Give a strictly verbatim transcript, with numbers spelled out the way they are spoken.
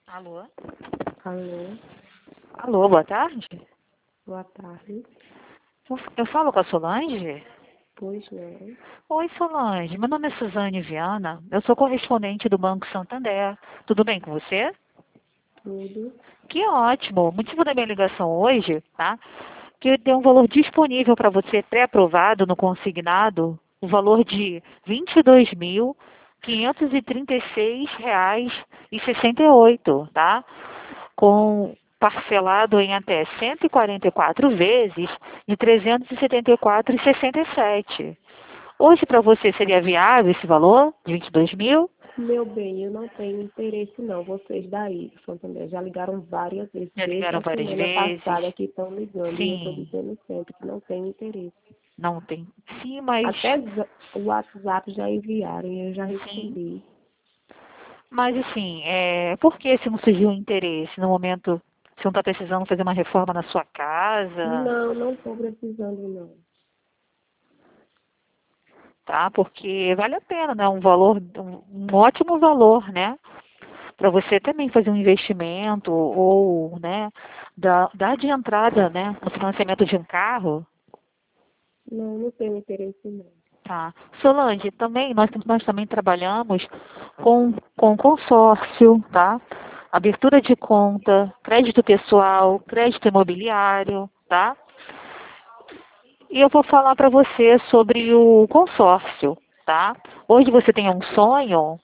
Alô? Alô, Alô, boa tarde. boa tarde. Eu eu falo com a Solange? Pois não, Oi, Solange. Meu nome é Suzane Viana. Eu sou correspondente do Banco Santander. Tudo bem com você? tudo. Que ótimo. O motivo da minha ligação hoje, tá? Que tem um valor disponível para você pré-aprovado no consignado, o valor de vinte e dois mil quinhentos e trinta e seis reais e sessenta e oito, tá? Com parcelado em até cento e quarenta e quatro vezes de trezentos e setenta e quatro reais e sessenta e sete. Hoje para você seria viável esse valor de vinte e dois mil? Meu bem, eu não tenho interesse não. Vocês daí, Santander, já ligaram várias vezes, Já desde ligaram a várias semana vezes? passada que estão ligando e eu estou Sim, dizendo sempre que não tenho interesse. não tem. Sim, mas Até za- o WhatsApp já enviaram e eu já sim. respondi. Mas assim, é, por que se não surgiu interesse no momento, você não está precisando fazer uma reforma na sua casa, Não, não estou precisando não. tá? Porque vale a pena, né? Um valor, um, um ótimo valor, né? Para você também fazer um investimento ou, né, dar, dar de entrada, né, no financiamento de um carro, Não, não tenho interesse não. tá? Solange, também, nós, nós também trabalhamos com, com consórcio, tá? Abertura de conta, crédito pessoal, crédito imobiliário, tá? E eu vou falar para você sobre o consórcio, tá? Hoje você tem um sonho,